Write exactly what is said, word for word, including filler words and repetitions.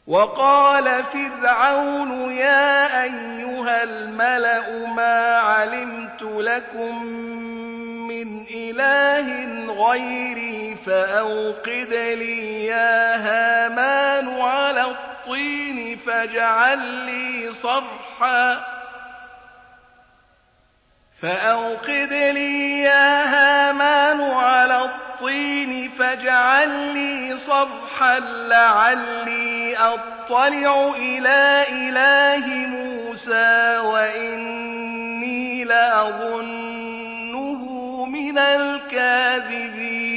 وقال فرعون يا أيها الملأ ما علمت لكم من إله غيري فأوقد لي يا هامان على الطين فاجعل لي صرحا فأوقد لي يا هامان على الطين فاجعل لي صرحا لعلي أطلع إلى إله موسى وإني لأظنه من الكاذبين